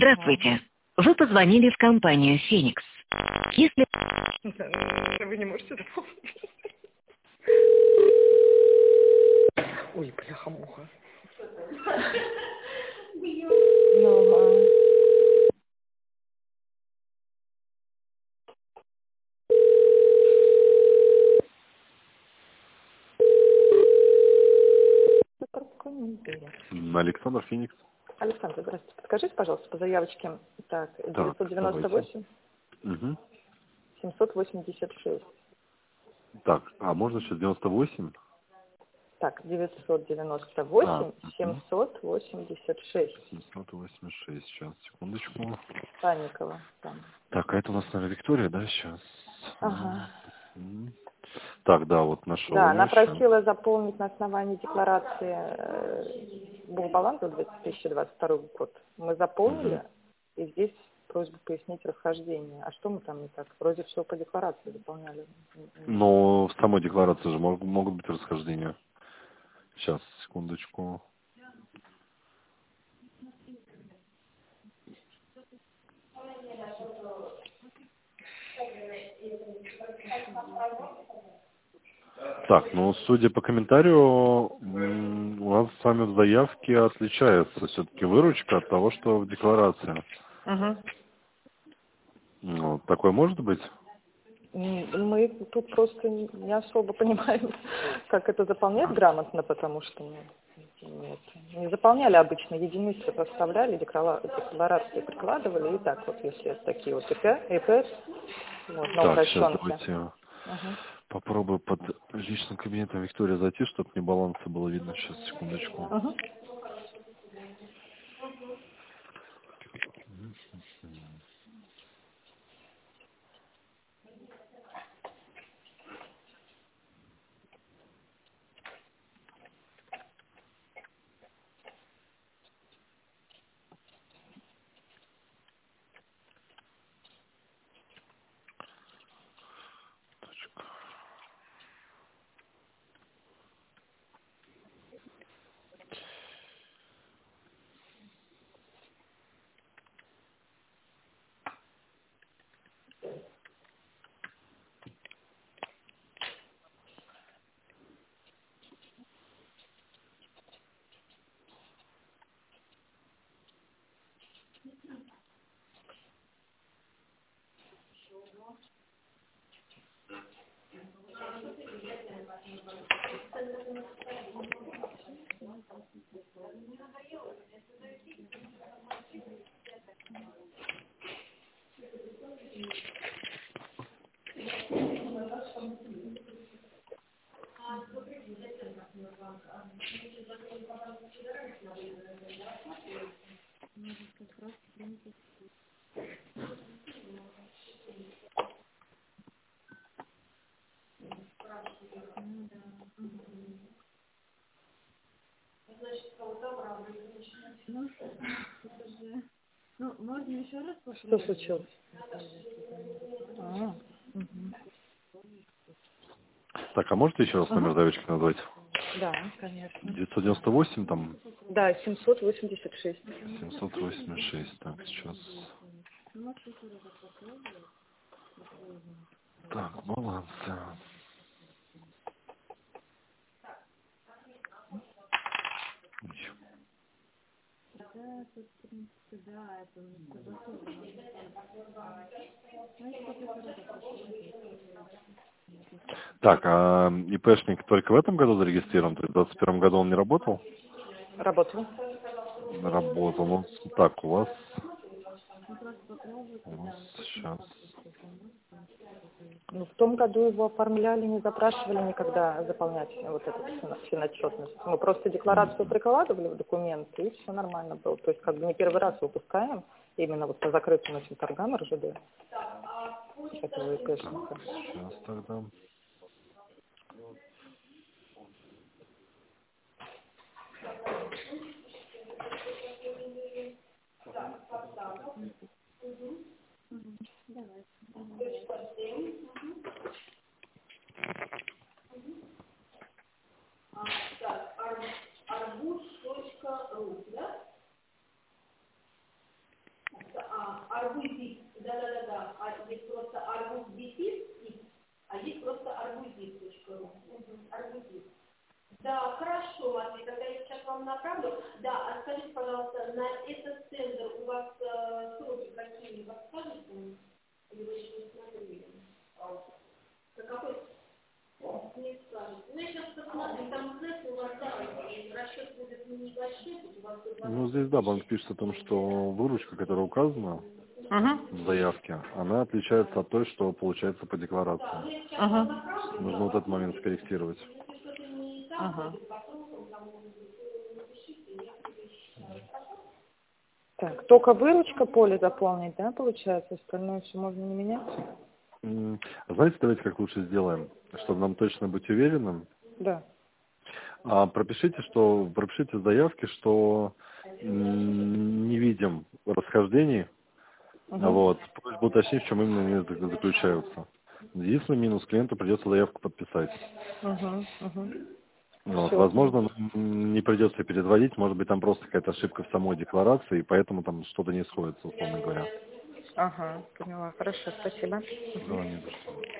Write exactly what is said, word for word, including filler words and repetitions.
Здравствуйте. Вы позвонили в компанию «Феникс». Если... Вы не можете запомнить? Ой, бляха-муха. Ну, а... Александр Феникс. Александр, здравствуйте. Подскажите, пожалуйста, по заявочке. Так, Так, девятьсот девяносто восемь угу. семьсот восемьдесят шесть. Так, а можно еще девяносто восемь? Так, девятьсот девяносто А, восемь угу. семьсот восемьдесят шесть. семьсот восемьдесят шесть. Сейчас, секундочку. Панникова. Там. Так, а это у нас, наверное, Виктория, да, сейчас? Ага. Угу. Так, да, вот нашел Да, ее она сейчас. просила заполнить на основании декларации э, бухбаланса две тысячи двадцать второй год. Мы заполнили, Угу. и здесь просьба пояснить расхождение. А что мы там не так? Вроде все по декларации заполняли. Но в самой декларации же могут, могут быть расхождения. Сейчас, секундочку. Так, ну, судя по комментарию, м, у нас с вами в заявке отличается все-таки выручка от того, что в декларации. Угу. Ну, такое может быть? Мы тут просто не особо понимаем, как это заполнять грамотно, потому что ну, нет, не заполняли обычно, единицы проставляли, декларации прикладывали, и так вот, если это такие вот ИП, ИП вот, на Так, сейчас упрощенке. давайте Угу. попробую под личным кабинетом Виктории зайти, чтобы мне баланса было видно. Сейчас, секундочку. Угу. Ну, можно еще раз Что случилось? А, угу. Так, а можете еще раз Угу. номер заявочки назвать? Да, конечно. девятьсот девяносто восемь, там, Да, семьсот восемьдесят шесть. семьсот восемьдесят шесть. Так, сейчас. Так, балансы. Да, тут, в принципе, да, это согласовано. Так, а ИПшник только в этом году зарегистрирован? То есть в двадцать первом году он не работал? Работал. Работал. Ну, так, у вас... У вас сейчас... Ну, в том году его оформляли, не запрашивали никогда заполнять вот эту финотчетность. Мы просто декларацию прикладывали в документы, и все нормально было. То есть как бы не первый раз выпускаем именно вот по закрытым этим торгам РЖД. Этого ИПшника. Сейчас тогда... арбузит, да-да-да-да, а есть просто арбузит, а есть просто арбузит точка ру. Арбузит. Да, хорошо, Матвей, тогда я сейчас вам направлю. Да, а скажите, пожалуйста, на этот тендер у вас э, сроки какие, вы подскажете? Или вы еще не смотрели? За какой? Не скажете. Ну, я сейчас посмотрю, там, знаете, у вас, да, расчет будет небольшой, у вас... Ну, здесь, да, банк пишет о том, что выручка, которая указана Угу. в заявке, она отличается от той, что получается по декларации. Угу. Нужно вот этот момент скорректировать. Ага. Так, только выручка поле заполнить, да, получается? Остальное все можно не менять? М, Знаете, давайте как лучше сделаем, чтобы нам точно быть уверенным. Да. А пропишите, что пропишите в заявке, что м, не видим расхождений. Угу. Вот. Просьба уточнить, в чем именно они зак- заключаются. Единственный минус, клиенту придется заявку подписать. Угу. Угу. Вот. Всё. Возможно, м, не придется переводить, может быть, там просто какая-то ошибка в самой декларации, и поэтому там что-то не сходится, условно говоря. Ага, поняла. Хорошо, спасибо. Да, не за что.